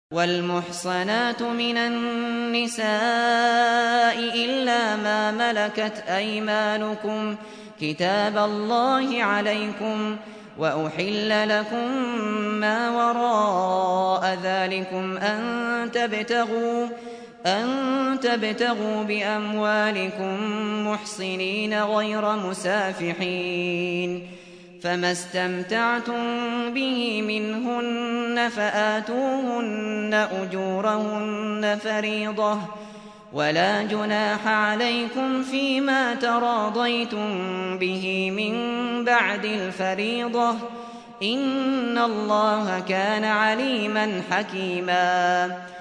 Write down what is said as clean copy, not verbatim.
والمحصنات من النساء إلا ما ملكت أيمانكم كتاب الله عليكم، وأحل لكم ما وراء ذلكم أن تبتغوا بأموالكم محصنين غير مسافحين، فما استمتعتم به منهن فآتوهن أجورهن فريضة، ولا جناح عليكم فيما تراضيتم به من بعد الفريضة، إن الله كان عليما حكيما.